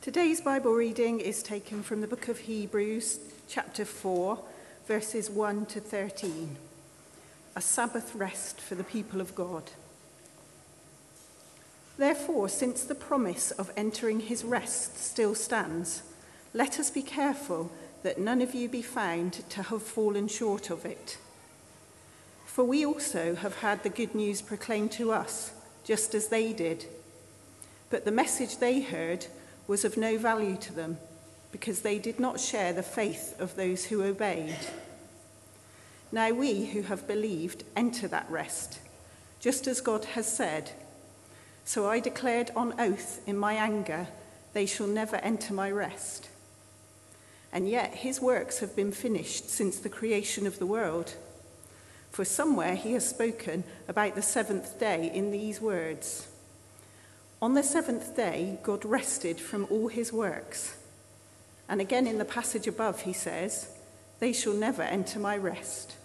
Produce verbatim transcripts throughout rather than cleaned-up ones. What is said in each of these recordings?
Today's Bible reading is taken from the book of Hebrews, chapter four, verses one to thirteen. A Sabbath rest for the people of God. Therefore, since the promise of entering his rest still stands, let us be careful that none of you be found to have fallen short of it. For we also have had the good news proclaimed to us, just as they did. But the message they heard was of no value to them, because they did not share the faith of those who obeyed. Now we who have believed enter that rest, just as God has said, "So I declared on oath in my anger, they shall never enter my rest." And yet his works have been finished since the creation of the world. For somewhere he has spoken about the seventh day in these words, "On the seventh day, God rested from all his works." And again in the passage above, he says, "They shall never enter my rest."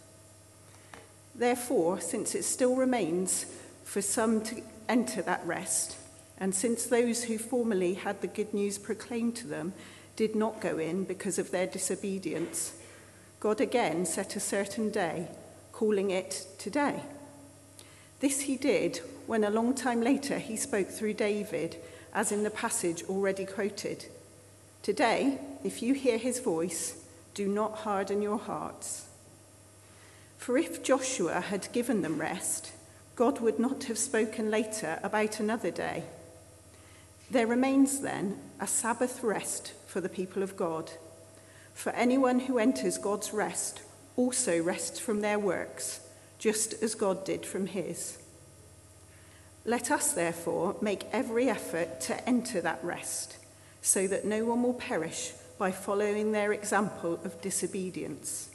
Therefore, since it still remains for some to enter that rest, and since those who formerly had the good news proclaimed to them did not go in because of their disobedience, God again set a certain day, calling it today. This he did when a long time later he spoke through David, as in the passage already quoted. "Today, if you hear his voice, do not harden your hearts." For if Joshua had given them rest, God would not have spoken later about another day. There remains then a Sabbath rest for the people of God. For anyone who enters God's rest also rests from their works, just as God did from his. Let us, therefore, make every effort to enter that rest, so that no one will perish by following their example of disobedience.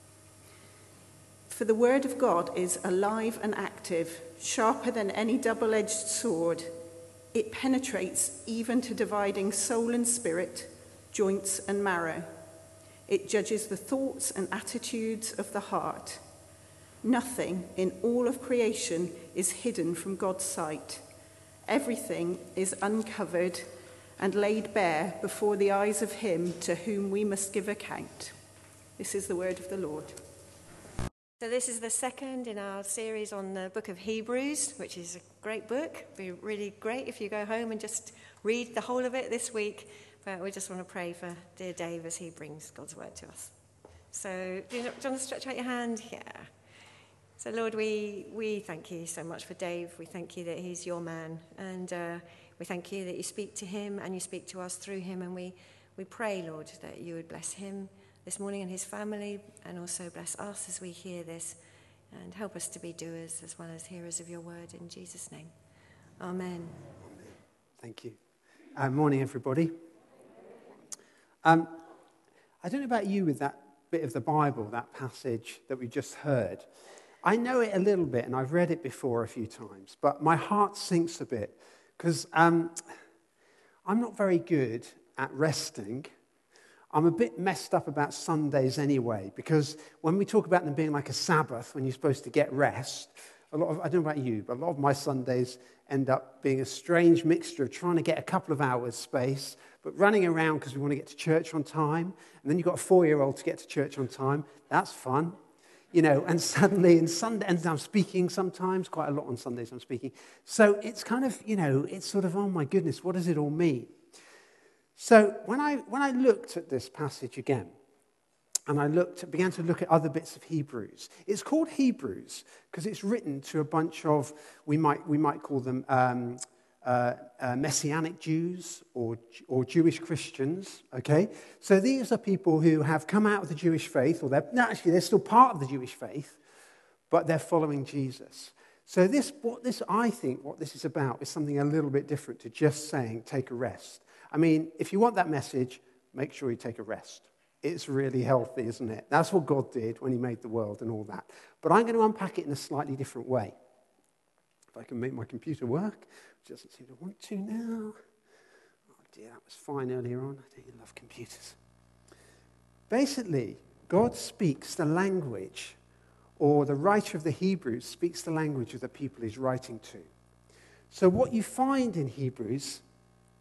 For the word of God is alive and active, sharper than any double-edged sword. It penetrates even to dividing soul and spirit, joints and marrow. It judges the thoughts and attitudes of the heart. Nothing in all of creation is hidden from God's sight. Everything is uncovered and laid bare before the eyes of him to whom we must give account. This is the word of the Lord. So this is the second in our series on the book of Hebrews, which is a great book. It'd be really great if you go home and just read the whole of it this week. But we just want to pray for dear Dave as he brings God's word to us. So do you, do you want to stretch out your hand? Yeah. So Lord, we, we thank you so much for Dave. We thank you that he's your man. And uh, we thank you that you speak to him and you speak to us through him. And we, we pray, Lord, that you would bless him this morning and his family, and also bless us as we hear this, and help us to be doers as well as hearers of your word. In Jesus' name, amen. Thank you. Uh, morning, everybody. Um, I don't know about you with that bit of the Bible, that passage that we just heard. I know it a little bit, and I've read it before a few times, but my heart sinks a bit, because um, I'm not very good at resting. I'm a bit messed up about Sundays anyway, because when we talk about them being like a Sabbath, when you're supposed to get rest, a lot of, I don't know about you, but a lot of my Sundays end up being a strange mixture of trying to get a couple of hours space, but running around because we want to get to church on time, and then you've got a four-year-old to get to church on time. That's fun. You know, and suddenly, and Sunday, and I'm speaking sometimes, quite a lot on Sundays I'm speaking. So it's kind of, you know, it's sort of, oh my goodness, what does it all mean? So when I when I looked at this passage again, and I looked, began to look at other bits of Hebrews, it's called Hebrews because it's written to a bunch of, we might we might call them um, uh, uh, Messianic Jews or or Jewish Christians. Okay, so these are people who have come out of the Jewish faith, or they're no, actually they're still part of the Jewish faith, but they're following Jesus. So this, what this I think, what this is about is something a little bit different to just saying take a rest. I mean, if you want that message, make sure you take a rest. It's really healthy, isn't it? That's what God did when he made the world and all that. But I'm going to unpack it in a slightly different way. If I can make my computer work, which doesn't seem to want to now. Oh dear, that was fine earlier on. I don't love computers. Basically, God speaks the language, or the writer of the Hebrews speaks the language of the people he's writing to. So what you find in Hebrews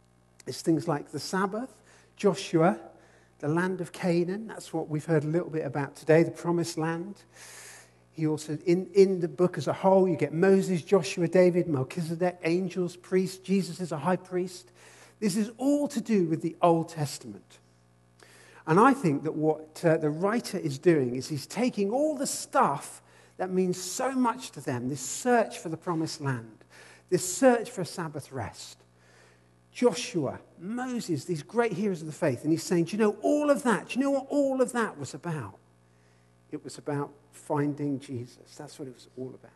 It's things like the Sabbath, Joshua, the land of Canaan. That's what we've heard a little bit about today, the promised land. He also, in, in the book as a whole, you get Moses, Joshua, David, Melchizedek, angels, priests. Jesus is a high priest. This is all to do with the Old Testament. And I think that what uh, the writer is doing is he's taking all the stuff that means so much to them, this search for the promised land, this search for a Sabbath rest. Joshua, Moses, these great heroes of the faith. And he's saying, do you know all of that? Do you know what all of that was about? It was about finding Jesus. That's what it was all about.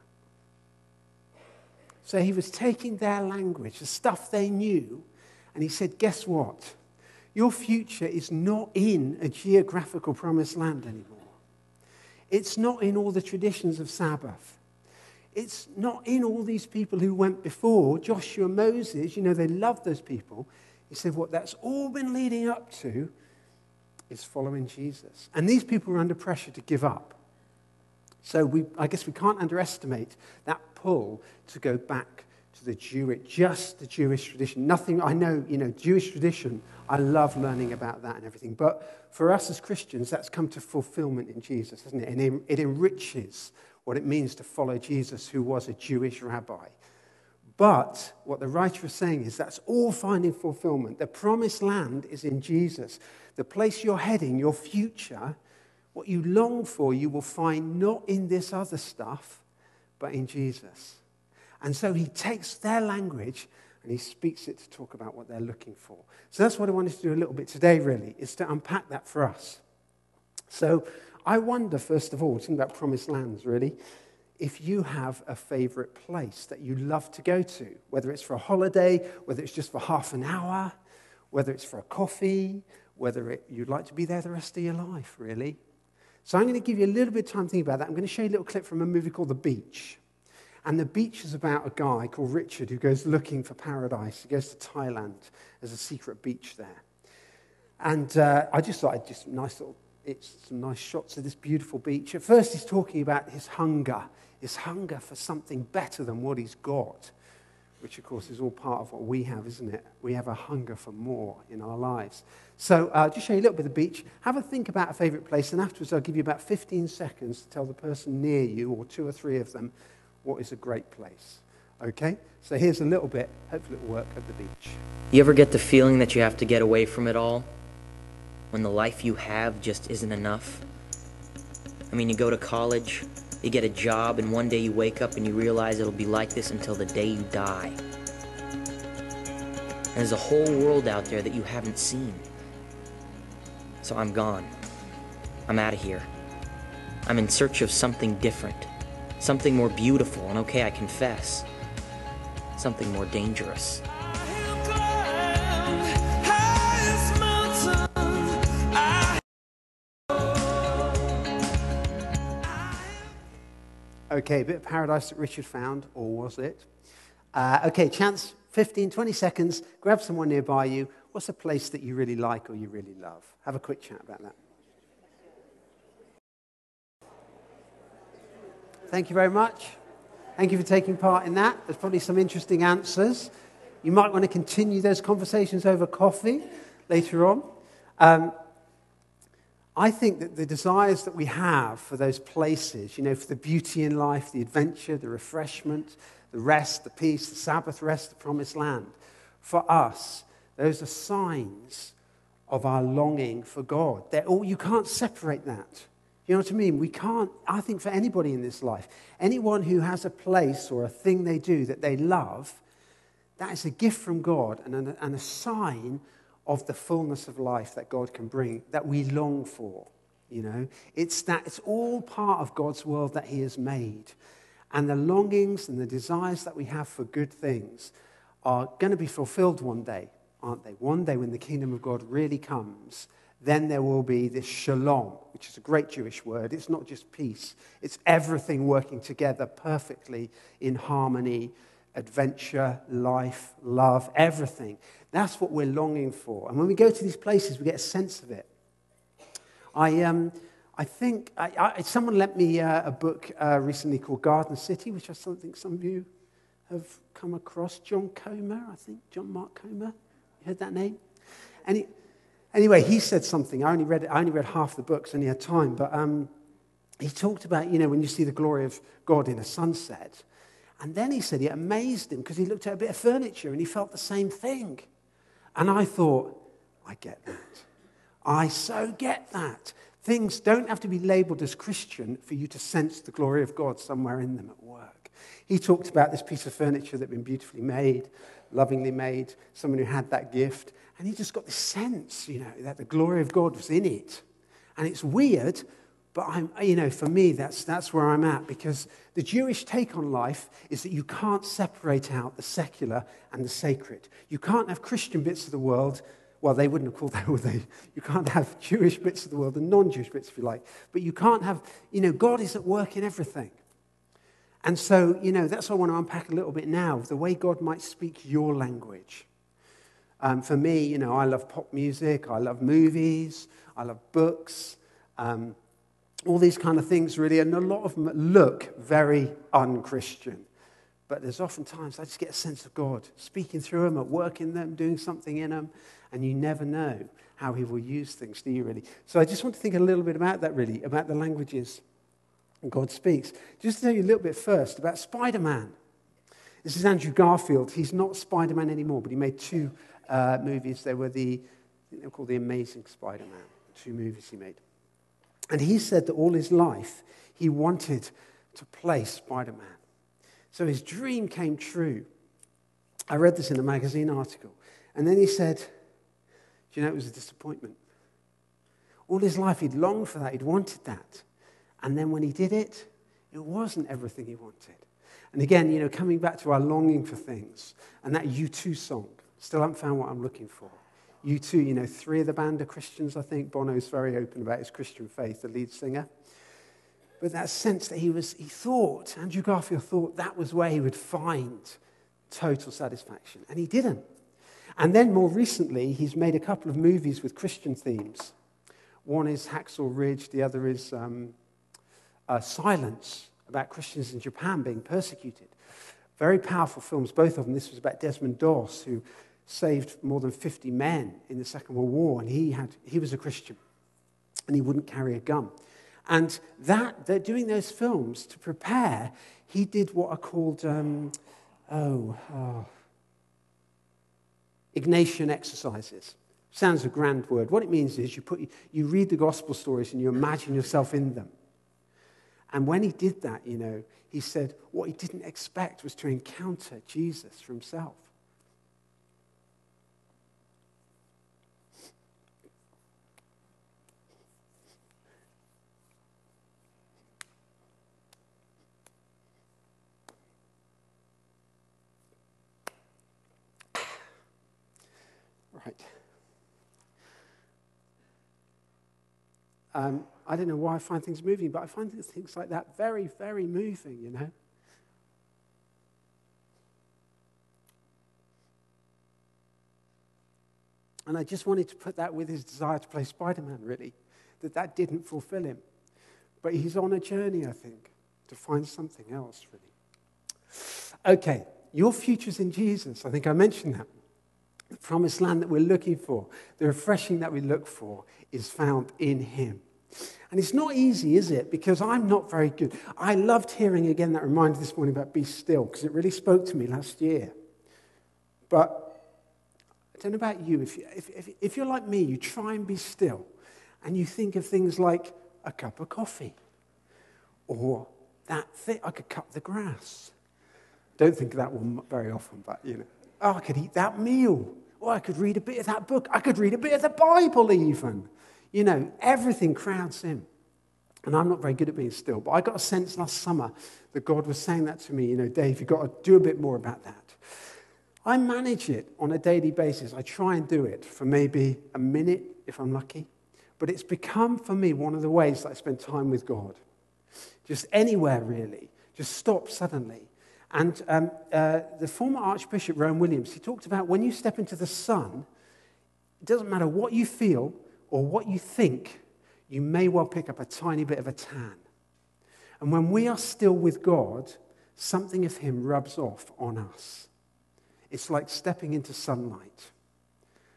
So he was taking their language, the stuff they knew, and he said, guess what? Your future is not in a geographical promised land anymore. It's not in all the traditions of Sabbath. It's not in all these people who went before, Joshua, Moses, you know, they loved those people. He said, what that's all been leading up to is following Jesus. And these people were under pressure to give up. So we, I guess we can't underestimate that pull to go back to the Jewish, just the Jewish tradition. Nothing, I know, you know, Jewish tradition, I love learning about that and everything. But for us as Christians, that's come to fulfillment in Jesus, hasn't it? And it, it enriches what it means to follow Jesus, who was a Jewish rabbi. But what the writer is saying is that's all finding fulfillment. The promised land is in Jesus. The place you're heading, your future, what you long for, you will find not in this other stuff, but in Jesus. And so he takes their language and he speaks it to talk about what they're looking for. So that's what I wanted to do a little bit today, really, is to unpack that for us. So I wonder, first of all, talking about promised lands, really, if you have a favorite place that you love to go to, whether it's for a holiday, whether it's just for half an hour, whether it's for a coffee, whether it, you'd like to be there the rest of your life, really. So I'm going to give you a little bit of time to think about that. I'm going to show you a little clip from a movie called The Beach. And The Beach is about a guy called Richard who goes looking for paradise. He goes to Thailand. There's a secret beach there. And uh, I just thought I'd just nice little, it's some nice shots of this beautiful beach. At first he's talking about his hunger, his hunger for something better than what he's got, which of course is all part of what we have, isn't it? We have a hunger for more in our lives. So uh, just show you a little bit of the beach. Have a think about a favorite place, and afterwards I'll give you about fifteen seconds to tell the person near you, or two or three of them, what is a great place. Okay? So here's a little bit, hopefully it'll work, at the beach. You ever get the feeling that you have to get away from it all? When the life you have just isn't enough? I mean, you go to college, you get a job, and one day you wake up and you realize it'll be like this until the day you die. And there's a whole world out there that you haven't seen. So I'm gone. I'm out of here. I'm in search of something different. Something more beautiful, and okay, I confess, something more dangerous. Okay, a bit of paradise that Richard found, or was it? Uh, okay, chance, fifteen, twenty seconds. Grab someone nearby you. What's a place that you really like or you really love? Have a quick chat about that. Thank you very much. Thank you for taking part in that. There's probably some interesting answers. You might want to continue those conversations over coffee later on. Um, I think that the desires that we have for those places, you know, for the beauty in life, the adventure, the refreshment, the rest, the peace, the Sabbath rest, the promised land, for us, those are signs of our longing for God. They're all, you can't separate that. You know what I mean? We can't, I think for anybody in this life, anyone who has a place or a thing they do that they love, that is a gift from God and a, and a sign of the fullness of life that God can bring, that we long for, you know. It's that, it's all part of God's world that he has made. And the longings and the desires that we have for good things are going to be fulfilled one day, aren't they? One day when the kingdom of God really comes, then there will be this shalom, which is a great Jewish word. It's not just peace. It's everything working together perfectly in harmony, adventure, life, love, everything. That's what we're longing for. And when we go to these places, we get a sense of it. I um, I think, I, I, someone lent me uh, a book uh, recently called Garden City, which I think some of you have come across. John Comer, I think, John Mark Comer. You heard that name? Any, anyway, he said something. I only read it, I only read half the books, only had time, but um, he talked about, you know, when you see the glory of God in a sunset. And then he said it amazed him because he looked at a bit of furniture and he felt the same thing. And I thought, I get that. I so get that. Things don't have to be labeled as Christian for you to sense the glory of God somewhere in them at work. He talked about this piece of furniture that had been beautifully made, lovingly made, someone who had that gift. And he just got this sense, you know, that the glory of God was in it. And it's weird, but I'm, you know, for me, that's that's where I'm at, because the Jewish take on life is that you can't separate out the secular and the sacred. You can't have Christian bits of the world. Well, they wouldn't have called that, would they? You can't have Jewish bits of the world and non-Jewish bits, if you like. But you can't have, you know, God is at work in everything. And so, you know, that's what I want to unpack a little bit now, the way God might speak your language. Um, for me, you know, I love pop music, I love movies, I love books, um, all these kind of things, really. And a lot of them look very un-Christian. But there's often times I just get a sense of God speaking through them, at work in them, doing something in them. And you never know how he will use things, do you really? So I just want to think a little bit about that, really, about the languages God speaks. Just to tell you a little bit first about Spider-Man. This is Andrew Garfield. He's not Spider-Man anymore, but he made two uh, movies. They were the, I think they were called The Amazing Spider-Man, two movies he made. And he said that all his life he wanted to play Spider-Man. So his dream came true. I read this in a magazine article. And then he said, do you know, it was a disappointment. All his life he'd longed for that, he'd wanted that. And then when he did it, it wasn't everything he wanted. And again, you know, coming back to our longing for things, and that U two song, still haven't found what I'm looking for. U two, you know, three of the band are Christians, I think. Bono's very open about his Christian faith, the lead singer. But that sense that he was, he thought, Andrew Garfield thought that was where he would find total satisfaction. And he didn't. And then more recently, he's made a couple of movies with Christian themes. One is Hacksaw Ridge, the other is um, uh, Silence, about Christians in Japan being persecuted. Very powerful films, both of them. This was about Desmond Doss, who saved more than fifty men in the Second World War, and he had he was a Christian, and he wouldn't carry a gun. And that they're doing those films to prepare. He did what are called um, oh. oh Ignatian exercises. Sounds a grand word. What it means is you put you read the gospel stories and you imagine yourself in them. And when he did that, you know, he said what he didn't expect was to encounter Jesus for himself. Right. Um, I don't know why I find things moving, but I find things like that very, very moving, you know. And I just wanted to put that with his desire to play Spider-Man, really, that that didn't fulfill him. But he's on a journey, I think, to find something else, really. Okay, your future's in Jesus. I think I mentioned that. The promised land that we're looking for, the refreshing that we look for, is found in him. And it's not easy, is it? Because I'm not very good. I loved hearing again that reminder this morning about be still, because it really spoke to me last year. But I don't know about you. If, you, if, if, if you're like me, you try and be still, and you think of things like a cup of coffee, or that thing, I could cut the grass. Don't think of that one very often, but, you know. Oh, I could eat that meal. Or I could read a bit of that book. I could read a bit of the Bible even. You know, everything crowds in. And I'm not very good at being still, but I got a sense last summer that God was saying that to me. You know, Dave, you've got to do a bit more about that. I manage it on a daily basis. I try and do it for maybe a minute if I'm lucky. But it's become for me one of the ways that I spend time with God. Just anywhere really. Just stop suddenly. And um, uh, the former Archbishop Rowan Williams, he talked about when you step into the sun, it doesn't matter what you feel or what you think, you may well pick up a tiny bit of a tan. And when we are still with God, something of him rubs off on us. It's like stepping into sunlight.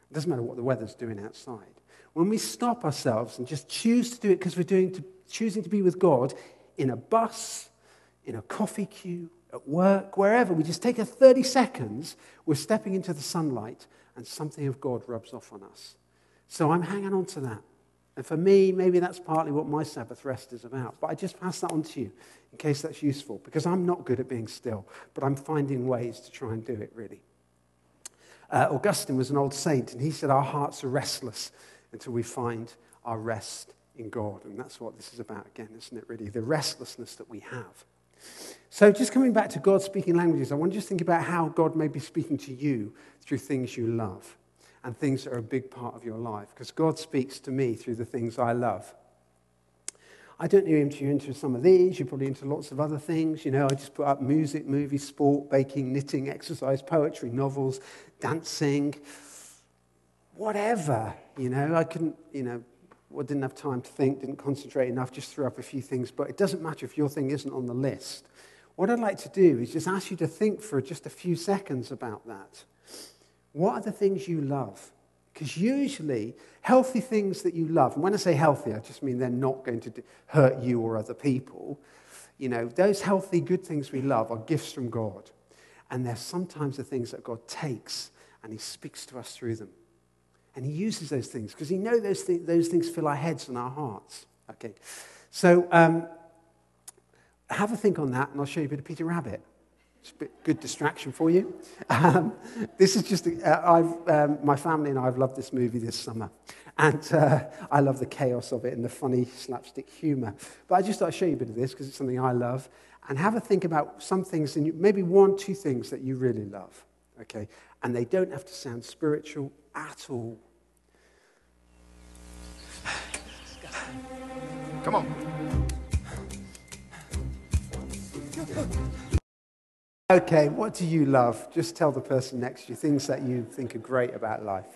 It doesn't matter what the weather's doing outside. When we stop ourselves and just choose to do it because we're doing to, choosing to be with God in a bus, in a coffee queue, at work, wherever, we just take a thirty seconds, we're stepping into the sunlight and something of God rubs off on us. So I'm hanging on to that. And for me, maybe that's partly what my Sabbath rest is about. But I just pass that on to you in case that's useful, because I'm not good at being still, but I'm finding ways to try and do it, really. Uh, Augustine was an old saint, and he said our hearts are restless until we find our rest in God. And that's what this is about again, isn't it, really? The restlessness that we have. So just coming back to God speaking languages, I want to just think about how God may be speaking to you through things you love and things that are a big part of your life. Because God speaks to me through the things I love. I don't know if you're into some of these. You're probably into lots of other things. You know, I just put up music, movies, sport, baking, knitting, exercise, poetry, novels, dancing, whatever. You know, I couldn't, you know, I didn't have time to think, didn't concentrate enough, just threw up a few things. But it doesn't matter if your thing isn't on the list. What I'd like to do is just ask you to think for just a few seconds about that. What are the things you love? Because usually, healthy things that you love, and when I say healthy, I just mean they're not going to hurt you or other people. You know, those healthy, good things we love are gifts from God. And they're sometimes the things that God takes and he speaks to us through them. And he uses those things because he knows those, th- those things fill our heads and our hearts. Okay, so um, have a think on that, and I'll show you a bit of Peter Rabbit. It's a bit good distraction for you. Um, this is just, a, uh, I've, um, my family and I have loved this movie this summer. And uh, I love the chaos of it and the funny slapstick humor. But I just thought I'd show you a bit of this because it's something I love. And have a think about some things, and maybe one, two things that you really love. Okay, and they don't have to sound spiritual at all. Come on. Okay, what do you love? Just tell the person next to you things that you think are great about life.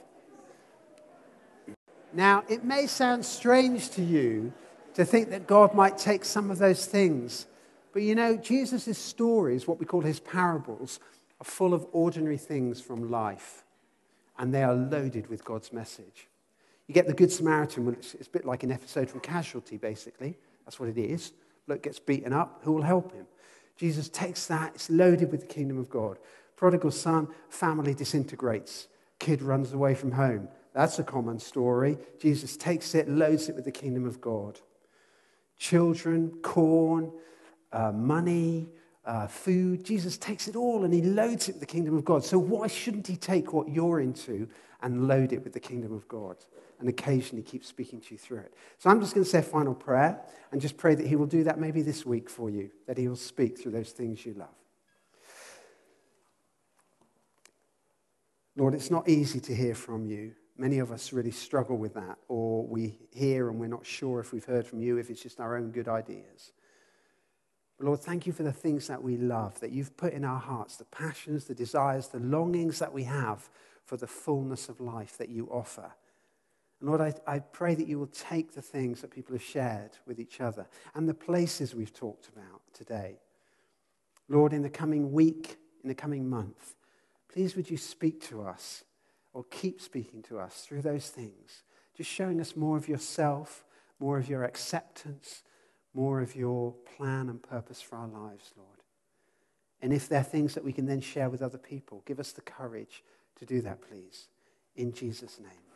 Now, it may sound strange to you to think that God might take some of those things. But you know, Jesus' stories, what we call his parables, are full of ordinary things from life. And they are loaded with God's message. You get the Good Samaritan, which is a bit like an episode from Casualty, basically. That's what it is. Bloke gets beaten up, who will help him? Jesus takes that, it's loaded with the kingdom of God. Prodigal son, family disintegrates. Kid runs away from home. That's a common story. Jesus takes it, loads it with the kingdom of God. Children, corn, uh, money, uh, food. Jesus takes it all and he loads it with the kingdom of God. So why shouldn't he take what you're into and load it with the kingdom of God? And occasionally keep speaking to you through it. So I'm just going to say a final prayer and just pray that he will do that maybe this week for you, that he will speak through those things you love. Lord, it's not easy to hear from you. Many of us really struggle with that, or we hear and we're not sure if we've heard from you, if it's just our own good ideas. But Lord, thank you for the things that we love, that you've put in our hearts, the passions, the desires, the longings that we have for the fullness of life that you offer. And Lord, I, I pray that you will take the things that people have shared with each other and the places we've talked about today. Lord, in the coming week, in the coming month, please would you speak to us or keep speaking to us through those things, just showing us more of yourself, more of your acceptance, more of your plan and purpose for our lives, Lord. And if there are things that we can then share with other people, give us the courage to do that, please. In Jesus' name.